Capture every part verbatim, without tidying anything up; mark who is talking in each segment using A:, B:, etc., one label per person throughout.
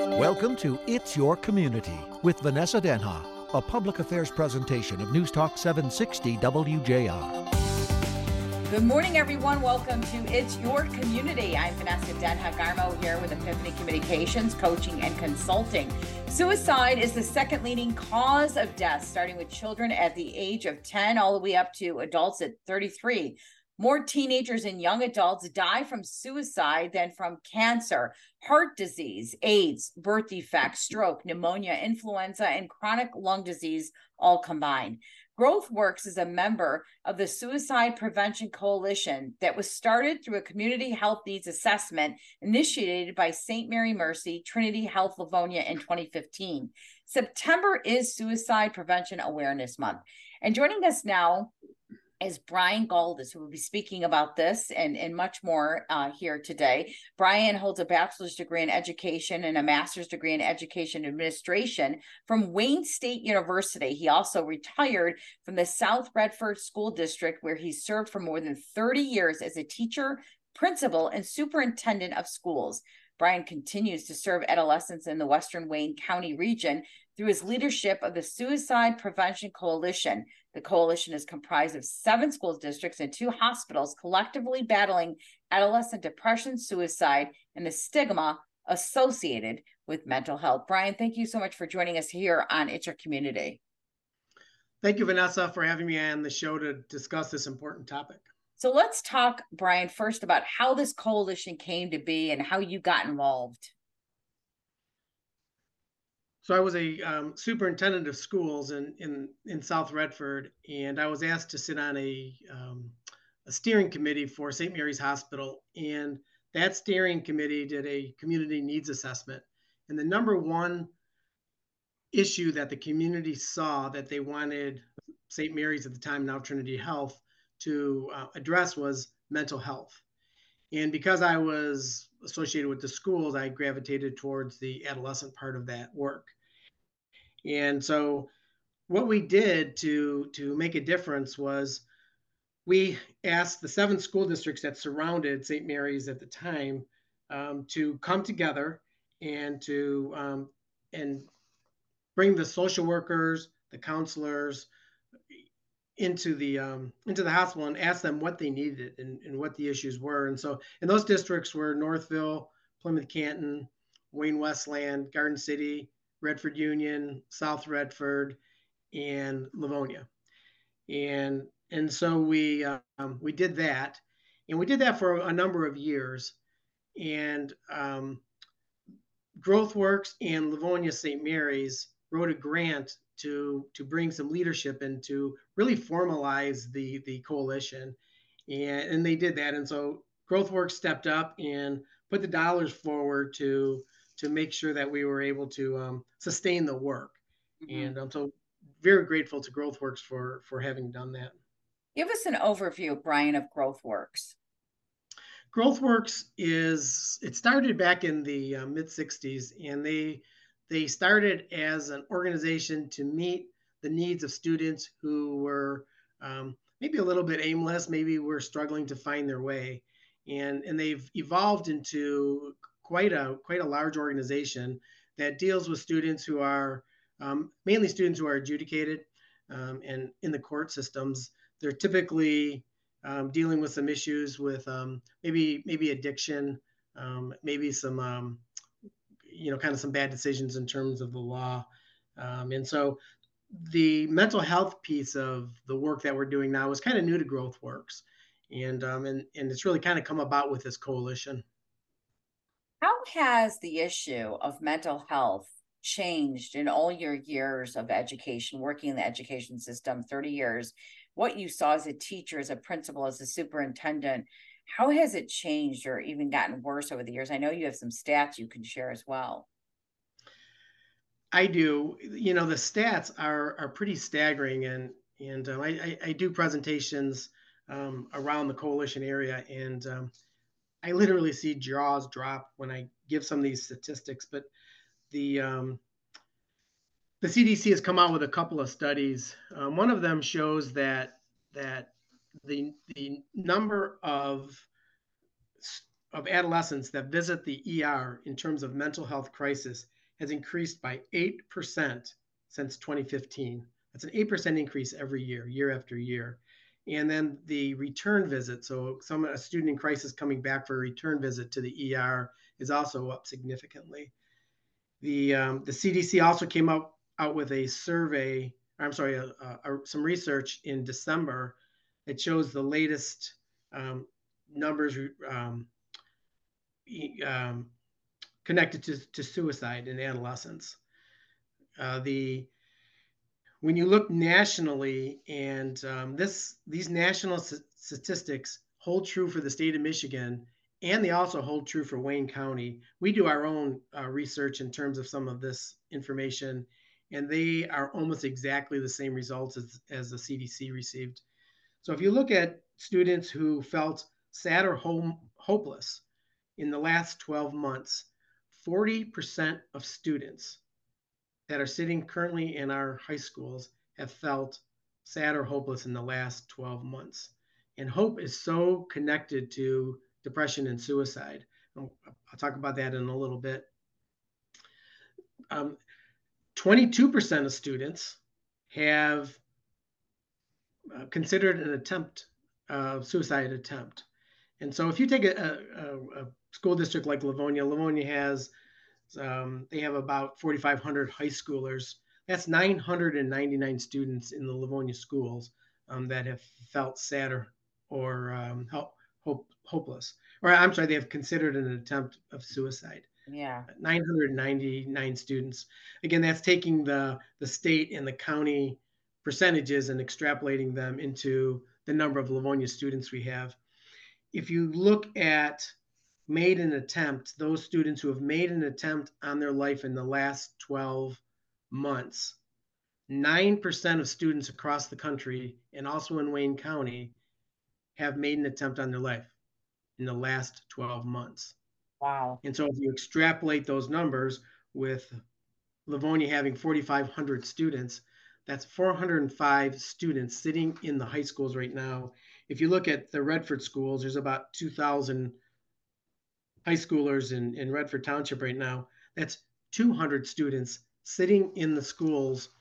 A: Welcome to It's Your Community with Vanessa Denha, a public affairs presentation of News Talk seven sixty W J R.
B: Good morning, everyone. Welcome to It's Your Community. I'm Vanessa Denha Garmo here with Epiphany Communications, coaching and consulting. Suicide is the second leading cause of death, starting with children at the age of ten all the way up to adults at thirty-three. More teenagers and young adults die from suicide than from cancer, heart disease, AIDS, birth defects, stroke, pneumonia, influenza, and chronic lung disease all combined. GrowthWorks is a member of the Suicide Prevention Coalition that was started through a community health needs assessment initiated by Saint Mary Mercy Trinity Health Livonia in twenty fifteen. September is Suicide Prevention Awareness Month. And joining us now is Brian Goldis, who will be speaking about this and, and much more uh, here today. Brian holds a bachelor's degree in education and a master's degree in education administration from Wayne State University. He also retired from the South Redford School District, where he served for more than thirty years as a teacher, principal, and superintendent of schools. Brian continues to serve adolescents in the Western Wayne County region through his leadership of the Suicide Prevention Coalition. The coalition is comprised of seven school districts and two hospitals collectively battling adolescent depression, suicide, and the stigma associated with mental health. Brian, thank you so much for joining us here on It's Your Community.
C: Thank you, Vanessa, for having me on the show to discuss this important topic.
B: So let's talk, Brian, first about how this coalition came to be and how you got involved.
C: So I was a um, superintendent of schools in, in, in South Redford, and I was asked to sit on a, um, a steering committee for Saint Mary's Hospital. And that steering committee did a community needs assessment. And the number one issue that the community saw that they wanted Saint Mary's at the time, now Trinity Health, to uh, address was mental health. And because I was associated with the schools, I gravitated towards the adolescent part of that work. And so what we did to, to make a difference was we asked the seven school districts that surrounded Saint Mary's at the time um, to come together and to um, and bring the social workers, the counselors into the um, into the hospital and ask them what they needed and, and what the issues were. And so, and those districts were Northville, Plymouth Canton, Wayne Westland, Garden City, Redford Union, South Redford, and Livonia. And and so we um, we did that, and we did that for a number of years. And um, GrowthWorks and Livonia Saint Mary's wrote a grant to to bring some leadership and to really formalize the the coalition, and and they did that. And so GrowthWorks stepped up and put the dollars forward to to make sure that we were able to um, sustain the work. Mm-hmm. And I'm so very grateful to GrowthWorks for for having done that.
B: Give us an overview, Brian, of GrowthWorks.
C: GrowthWorks is, it started back in the uh, mid sixties, and they They started as an organization to meet the needs of students who were um, maybe a little bit aimless, maybe were struggling to find their way. And, and they've evolved into quite a quite a large organization that deals with students who are um, mainly students who are adjudicated um, and in the court systems. They're typically um, dealing with some issues with um, maybe maybe addiction, um, maybe some um, you know, kind of some bad decisions in terms of the law. Um, and so the mental health piece of the work that we're doing now is kind of new to GrowthWorks. And, um, and, and it's really kind of come about with this coalition.
B: How has the issue of mental health changed in all your years of education, working in the education system, thirty years, what you saw as a teacher, as a principal, as a superintendent? How has it changed or even gotten worse over the years? I know you have some stats you can share as well.
C: I do. You know, the stats are are pretty staggering, and and um, I, I do presentations um, around the coalition area, and um, I literally see jaws drop when I give some of these statistics. But the um, the C D C has come out with a couple of studies. Um, one of them shows that that the the number of of adolescents that visit the E R in terms of mental health crisis has increased by eight percent since twenty fifteen. That's an eight percent increase every year, year after year. And then the return visit, so some a student in crisis coming back for a return visit to the E R is also up significantly. The um, the C D C also came out out with a survey. I'm sorry, uh, uh, some research in December. It shows the latest um, numbers um, um, connected to, to suicide in adolescents. Uh, the when you look nationally, and um, this these national st- statistics hold true for the state of Michigan, and they also hold true for Wayne County. We do our own uh, research in terms of some of this information, and they are almost exactly the same results as, as the C D C received. So if you look at students who felt sad or home, hopeless in the last twelve months, forty percent of students that are sitting currently in our high schools have felt sad or hopeless in the last twelve months. And hope is so connected to depression and suicide. I'll, I'll talk about that in a little bit. Um, twenty-two percent of students have uh, considered an attempt, uh, suicide attempt. And so if you take a, a, a school district like Livonia, Livonia has Um, they have about forty-five hundred high schoolers. That's nine hundred ninety-nine students in the Livonia schools um, that have felt sad or, or um, hope, hope, hopeless. Or I'm sorry, they have considered an attempt of suicide.
B: Yeah.
C: nine hundred ninety-nine students. Again, that's taking the, the state and the county percentages and extrapolating them into the number of Livonia students we have. If you look at made an attempt, those students who have made an attempt on their life in the last twelve months, nine percent of students across the country and also in Wayne County have made an attempt on their life in the last twelve months.
B: Wow.
C: And so if you extrapolate those numbers with Livonia having forty-five hundred students, that's four hundred five students sitting in the high schools right now. If you look at the Redford schools, there's about two thousand high schoolers in, in Redford Township right now. That's two hundred students sitting in the schools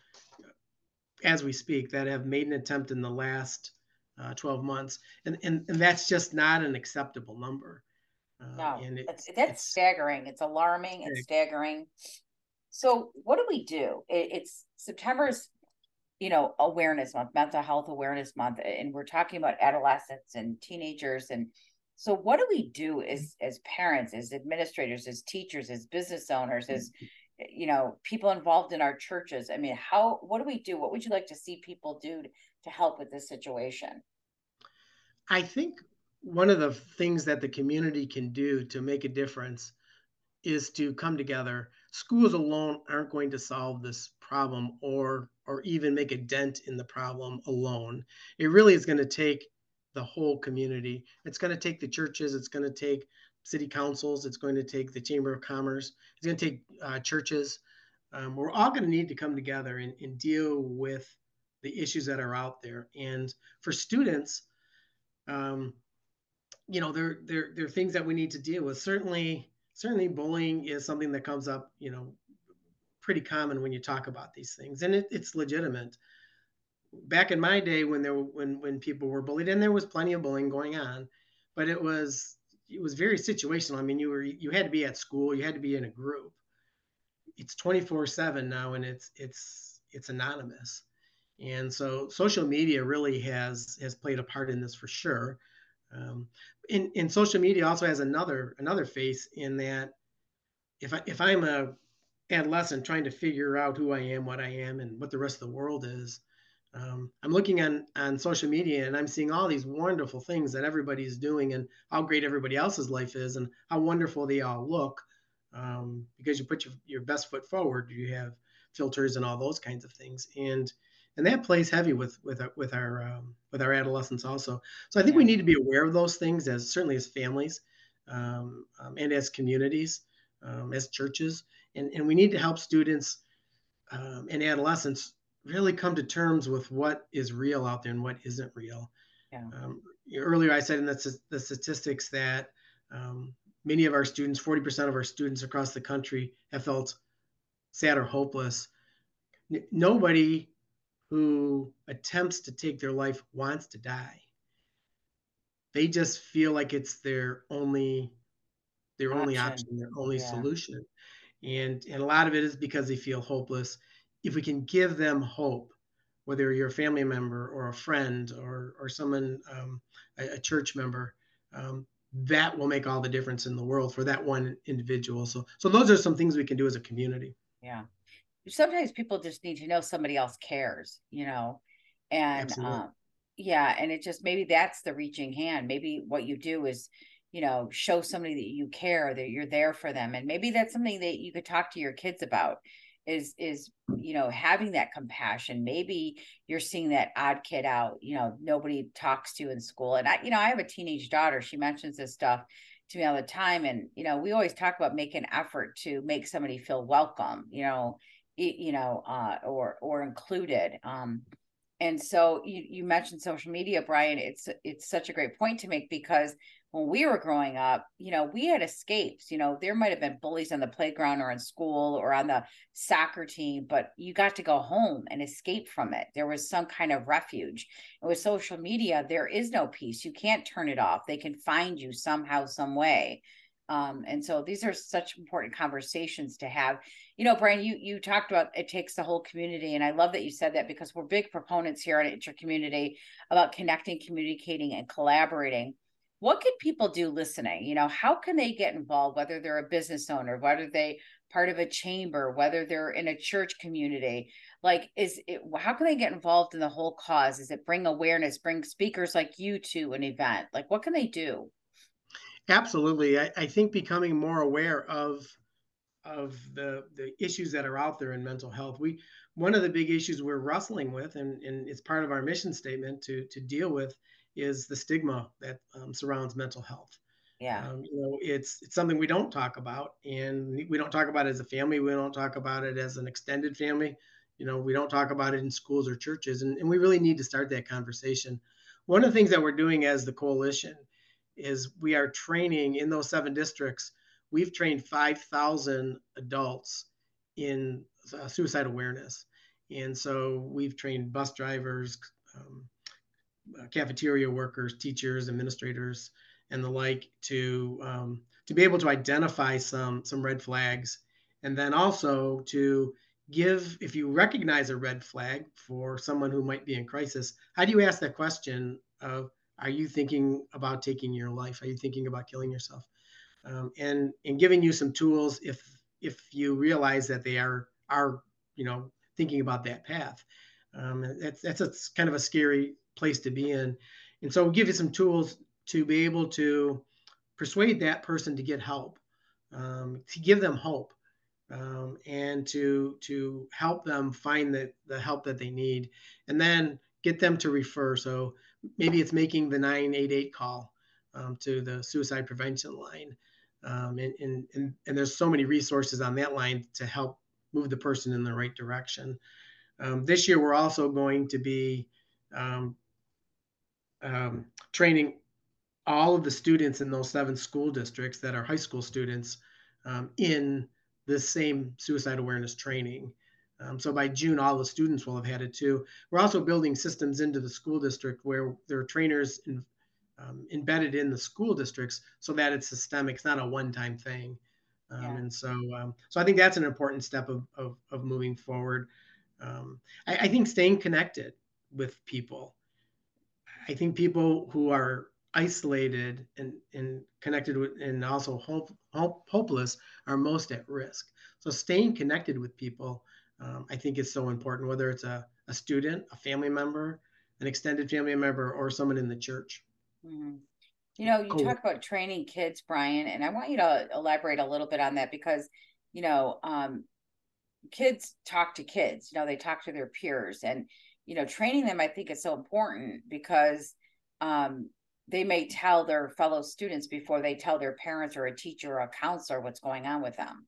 C: as we speak that have made an attempt in the last uh, twelve months. And, and, and that's just not an acceptable number.
B: Uh, no,
C: and
B: it's, that's it's, staggering. It's alarming. It's staggering. So what do we do? It, it's September's, you know, awareness month, mental health awareness month. And we're talking about adolescents and teenagers. And so what do we do as, as parents, as administrators, as teachers, as business owners, as, you know, people involved in our churches? I mean, how, what do we do? What would you like to see people do to, to help with this situation?
C: I think one of the things that the community can do to make a difference is to come together. Schools alone aren't going to solve this problem or, or even make a dent in the problem alone. It really is going to take the whole community. It's going to take the churches. It's going to take city councils. It's going to take the Chamber of Commerce. It's going to take uh, churches. Um, we're all going to need to come together and, and deal with the issues that are out there. And for students, um, you know, there, there, there are things that we need to deal with. Certainly, certainly bullying is something that comes up, you know, pretty common when you talk about these things, and it, it's legitimate. Back in my day, when there when when people were bullied, and there was plenty of bullying going on, but it was it was very situational. I mean, you were you had to be at school, you had to be in a group. It's twenty-four seven now, and it's it's it's anonymous, and so social media really has has played a part in this for sure. Um, and, and social media also has another another face in that if I if I'm a adolescent trying to figure out who I am, what I am, and what the rest of the world is. Um, I'm looking on, on social media and I'm seeing all these wonderful things that everybody's doing and how great everybody else's life is and how wonderful they all look um, because you put your, your best foot forward. You have filters and all those kinds of things. And and that plays heavy with with our, with our um, with our adolescents also. So I think yeah. we need to be aware of those things as certainly as families um, um, and as communities, um, as churches. And, and we need to help students um, and adolescents really come to terms with what is real out there and what isn't real.
B: Yeah.
C: Um, earlier, I said in the, the statistics that um, many of our students, forty percent of our students across the country have felt sad or hopeless, n- nobody who attempts to take their life wants to die. They just feel like it's their only their only
B: Option.
C: option, their only
B: Yeah.
C: solution. And and a lot of it is because they feel hopeless. If we can give them hope, whether you're a family member or a friend or or someone, um, a, a church member, um, that will make all the difference in the world for that one individual. So so those are some things we can do as a community.
B: Yeah. Sometimes people just need to know somebody else cares, you know, and
C: Absolutely.
B: um, yeah, and it just maybe that's the reaching hand. Maybe what you do is, you know, show somebody that you care, that you're there for them, and maybe that's something that you could talk to your kids about. Is is you know having that compassion. Maybe you're seeing that odd kid out, you know, nobody talks to in school, and I, you know, I have a teenage daughter. She mentions this stuff to me all the time, and you know, we always talk about make an effort to make somebody feel welcome, you know you know, uh, or or included. Um, and so you you mentioned social media, Brian. It's it's such a great point to make because when we were growing up, you know, we had escapes. You know, there might have been bullies on the playground or in school or on the soccer team, but you got to go home and escape from it. There was some kind of refuge. And with social media, there is no peace. You can't turn it off. They can find you somehow, some way. Um, and so these are such important conversations to have. You know, Brian, you you talked about it takes the whole community, and I love that you said that because we're big proponents here at Inter Community about connecting, communicating, and collaborating. What can people do listening? You know, how can they get involved, whether they're a business owner, whether they part of a chamber, whether they're in a church community? Like, is it how can they get involved in the whole cause? Is it bring awareness, bring speakers like you to an event? Like, what can they do?
C: Absolutely. I, I think becoming more aware of of the the issues that are out there in mental health. We one of the big issues we're wrestling with, and, and it's part of our mission statement to to deal with, is the stigma that um, surrounds mental health.
B: Yeah.
C: Um, you know, it's it's something we don't talk about, and we don't talk about it as a family. We don't talk about it as an extended family. You know, we don't talk about it in schools or churches, and, and we really need to start that conversation. One of the things that we're doing as the coalition is we are training in those seven districts. We've trained five thousand adults in uh, suicide awareness, and so we've trained bus drivers, um, uh, cafeteria workers, teachers, administrators, and the like to um, to be able to identify some some red flags, and then also to give, if you recognize a red flag for someone who might be in crisis, how do you ask that question of, are you thinking about taking your life? Are you thinking about killing yourself? Um, and and giving you some tools if if you realize that they are are you know thinking about that path. Um, that's that's a kind of a scary place to be in, and so we'll give you some tools to be able to persuade that person to get help, um, to give them hope, um, and to to help them find the, the help that they need, and then get them to refer. So maybe it's making the nine eight eight call, um, to the suicide prevention line, um, and, and, and, and there's so many resources on that line to help move the person in the right direction. Um, this year, we're also going to be um, um, training all of the students in those seven school districts that are high school students, um, in the same suicide awareness training. Um, so by June, all the students will have had it too. We're also building systems into the school district where there are trainers in, um, embedded in the school districts so that it's systemic. It's not a one-time thing. Um,
B: Yeah.
C: and so, um, so I think that's an important step of, of, of moving forward. Um, I, I think staying connected with people. I think people who are isolated and, and connected with, and also hope, hope, hopeless are most at risk. So staying connected with people, um, I think is so important, whether it's a, a student, a family member, an extended family member, or someone in the church.
B: Mm-hmm. You know, you
C: Cool.
B: talk about training kids, Brian, and I want you to elaborate a little bit on that because, you know, um, kids talk to kids, you know, they talk to their peers and, you know, training them, I think is so important because um, they may tell their fellow students before they tell their parents or a teacher or a counselor what's going on with them.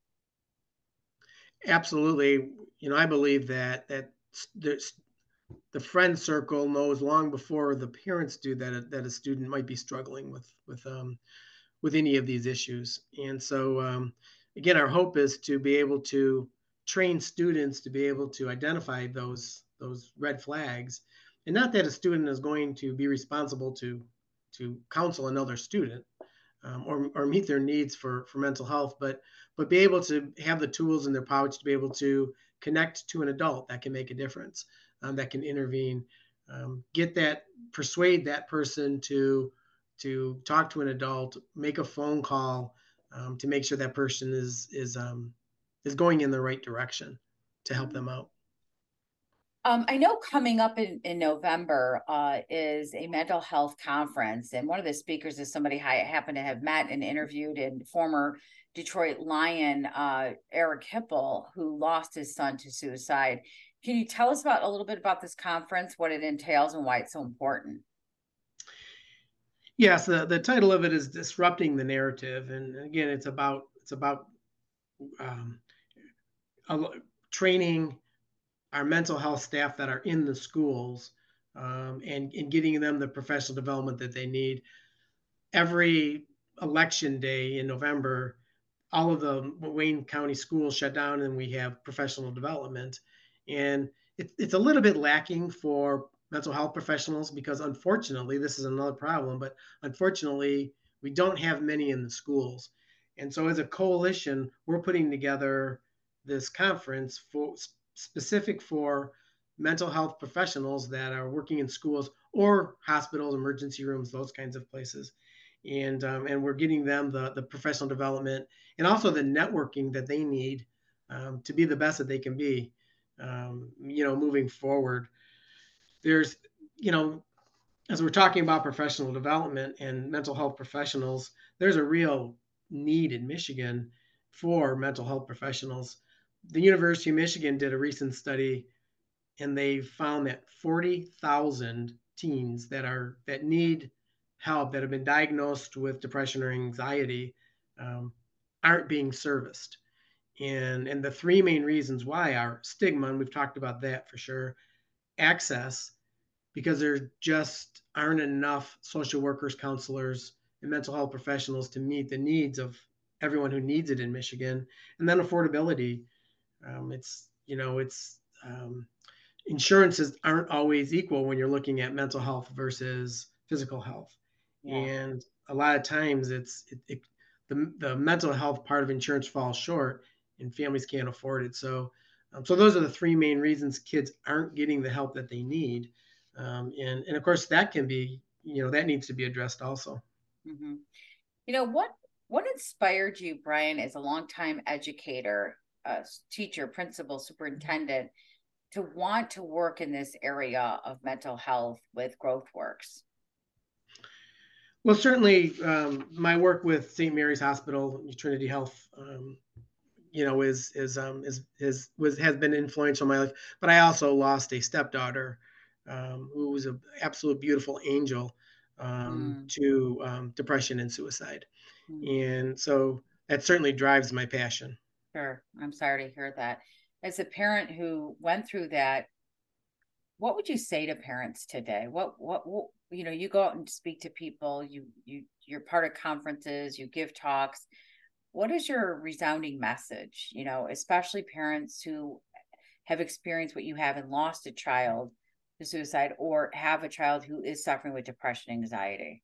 C: Absolutely. You know, I believe that, that there's, the friend circle knows long before the parents do that a, that a student might be struggling with with um, with any of these issues. And so, um, again, our hope is to be able to train students to be able to identify those those red flags. And not that a student is going to be responsible to to counsel another student, um, or, or meet their needs for, for mental health, but but be able to have the tools in their pouch to be able to connect to an adult that can make a difference, um, that can intervene, um, get that, persuade that person to to talk to an adult, make a phone call, um, to make sure that person is is um, is going in the right direction to help them out.
B: Um, I know coming up in, in November uh, is a mental health conference, and one of the speakers is somebody I happen to have met and interviewed, and former Detroit Lion, uh, Eric Hipple, who lost his son to suicide. Can you tell us about a little bit about this conference, what it entails, and why it's so important?
C: Yes, the, the title of it is Disrupting the Narrative, and again, it's about it's about um, training our mental health staff that are in the schools, um, and, and getting them the professional development that they need. Every election day in November, all of the Wayne County schools shut down and we have professional development. And it, it's a little bit lacking for mental health professionals because, unfortunately, this is another problem, but unfortunately, we don't have many in the schools. And so, as a coalition, we're putting together this conference for specific for mental health professionals that are working in schools or hospitals, emergency rooms, those kinds of places. And um, and we're getting them the, the professional development and also the networking that they need, um, to be the best that they can be, um, you know, moving forward. There's, you know, as we're talking about professional development and mental health professionals, there's a real need in Michigan for mental health professionals. The University of Michigan did a recent study, and they found that forty thousand teens that are that need help, that have been diagnosed with depression or anxiety, um, aren't being serviced. And and the three main reasons why are stigma, and we've talked about that for sure, access, because there just aren't enough social workers, counselors, and mental health professionals to meet the needs of everyone who needs it in Michigan, and then affordability. Um, it's you know it's um, insurances aren't always equal when you're looking at mental health versus physical health,
B: Yeah.
C: and a lot of times it's it, it, the the mental health part of insurance falls short, and families can't afford it. So, um, so those are the three main reasons kids aren't getting the help that they need, um, and and of course that can be you know that needs to be addressed also.
B: Mm-hmm. You know, what what inspired you, Brian, as a longtime educator, uh, teacher, principal, superintendent, to want to work in this area of mental health with GrowthWorks?
C: Well, certainly, um, my work with Saint Mary's Hospital, Trinity Health, um, you know, is is um, is is was has been influential in my life. But I also lost a stepdaughter, um, who was an absolute beautiful angel, um,
B: Mm.
C: to um, depression and suicide,
B: Mm.
C: and so that certainly drives my passion.
B: Sure. I'm sorry to hear that. As a parent who went through that, what would you say to parents today? What, what, what, you know, you go out and speak to people, you, you, you're part of conferences, you give talks. What is your resounding message, you know, especially parents who have experienced what you have and lost a child to suicide, or have a child who is suffering with depression, anxiety?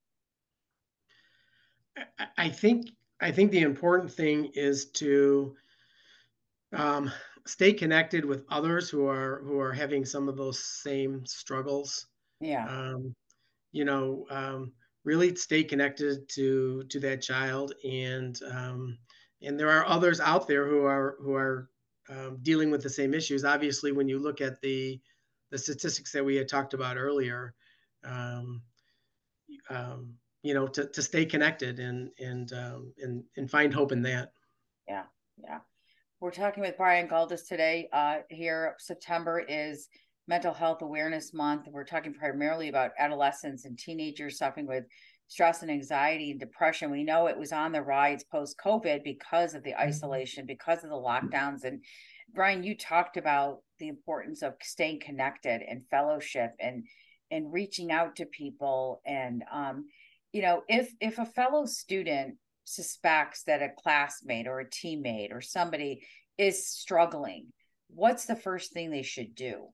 C: I, I think I think the important thing is to um, stay connected with others who are who are having some of those same struggles.
B: Yeah.
C: Um, you know, um, really stay connected to to that child, and um, and there are others out there who are who are um, dealing with the same issues. Obviously, when you look at the the statistics that we had talked about earlier, um, um, you know, to, to stay connected and and um, and and find hope in that.
B: Yeah. Yeah. We're talking with Brian Galdis today. Uh, here, September is Mental Health Awareness Month. We're talking primarily about adolescents and teenagers suffering with stress and anxiety and depression. We know it was on the rise post-COVID because of the isolation, because of the lockdowns. And Brian, you talked about the importance of staying connected and fellowship and and reaching out to people. And um, you know, if if a fellow student suspects that a classmate or a teammate or somebody is struggling what's the first thing they should do?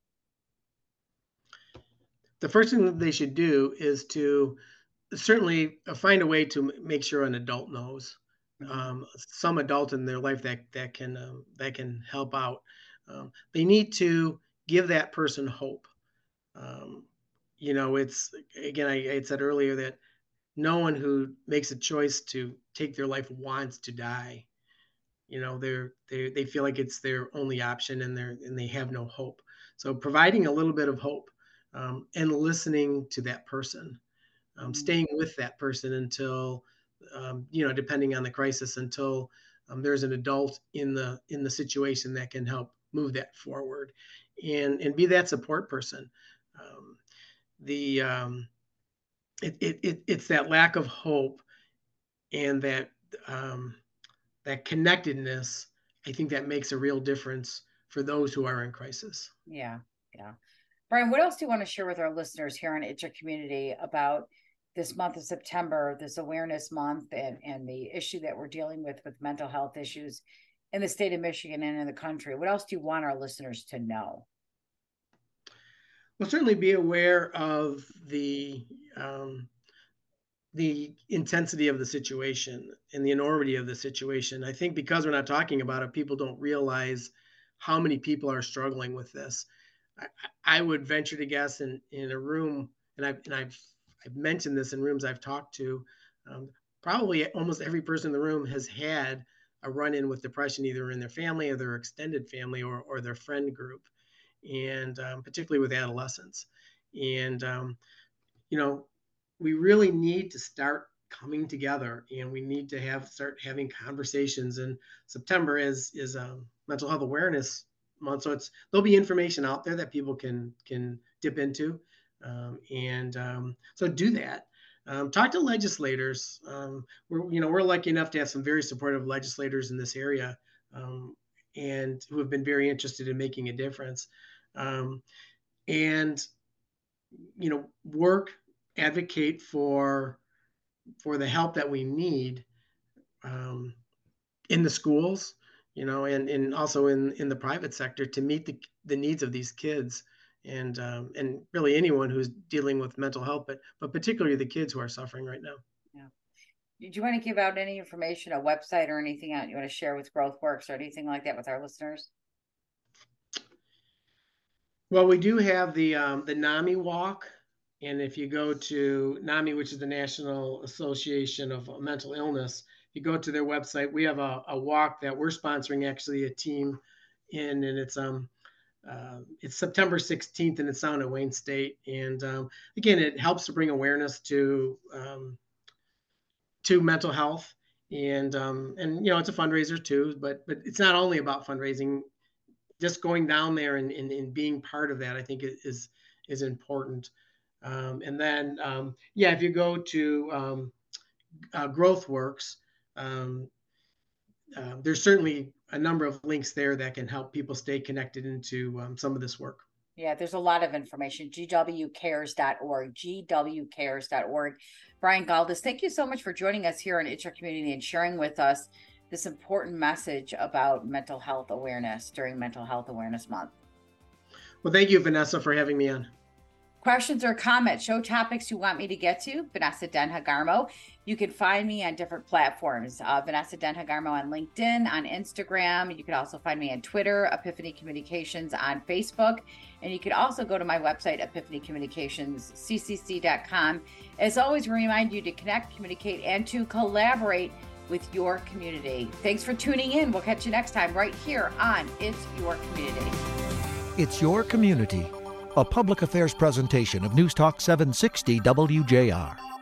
C: The first thing that they should do is to certainly find a way to make sure an adult knows, um, some adult in their life that that can um, that can help out. Um, they need to give that person hope. Um, you know, it's again, I, I had said earlier that no one who makes a choice to take their life wants to die. You know, they're they they feel like it's their only option, and they're and they have no hope. So providing a little bit of hope, um, and listening to that person, um, mm-hmm. staying with that person until, um, you know, depending on the crisis, until um, there's an adult in the in the situation that can help move that forward, and and be that support person. Um, the um, it, it it it's that lack of hope and that um, that connectedness. I think that makes a real difference for those who are in crisis.
B: Yeah, yeah. Brian, what else do you want to share with our listeners here on It's Your Community about this month of September, this awareness month, and, and the issue that we're dealing with with mental health issues in the state of Michigan and in the country? What else do you want our listeners to know?
C: Well, certainly be aware of the um, the intensity of the situation and the enormity of the situation. I think because we're not talking about it, people don't realize how many people are struggling with this. I, I would venture to guess in, in a room, and I've, and I've, I've mentioned this in rooms I've talked to, um, probably almost every person in the room has had a run-in with depression, either in their family or their extended family or, or their friend group, and um, particularly with adolescents. And, um, you know, we really need to start coming together, and we need to have start having conversations. And September is is um, Mental Health Awareness Month, so it's there'll be information out there that people can can dip into, um, and um, so do that. Um, talk to legislators. Um, we're you know we're lucky enough to have some very supportive legislators in this area, um, and who have been very interested in making a difference, um, and you know work. advocate for for the help that we need um, in the schools, you know, and, and also in, in the private sector to meet the, the needs of these kids, and um, and really anyone who's dealing with mental health, but but particularly the kids who are suffering right now.
B: Yeah. Did you want to give out any information, a website or anything out you want to share with GrowthWorks or anything like that with our listeners?
C: Well, we do have the um, the NAMI walk. And if you go to NAMI, which is the National Association of Mental Illness, you go to their website. We have a, a walk that we're sponsoring, actually, a team in, and it's um uh, it's September sixteenth, and it's down at Wayne State. And um, again, it helps to bring awareness to um, to mental health, and um, and you know it's a fundraiser too. But but it's not only about fundraising. Just going down there and, and, and being part of that, I think, is is important. Um, and then, um, yeah, if you go to um, uh, GrowthWorks, um, uh, there's certainly a number of links there that can help people stay connected into um, some of this work.
B: Yeah, there's a lot of information. G W cares dot org, G W cares dot org. Brian Galdes, thank you so much for joining us here on It's Your Community and sharing with us this important message about mental health awareness during Mental Health Awareness Month.
C: Well, thank you, Vanessa, for having me on.
B: Questions or comments, show topics you want me to get to, Vanessa Denha Garmo. You can find me on different platforms, uh, Vanessa Denha Garmo on LinkedIn, on Instagram. You can also find me on Twitter, Epiphany Communications on Facebook. And you can also go to my website, epiphany communications c c c dot com. As always, we remind you to connect, communicate, and to collaborate with your community. Thanks for tuning in. We'll catch you next time right here on It's Your Community.
A: It's Your Community, a public affairs presentation of News Talk seven sixty W J R.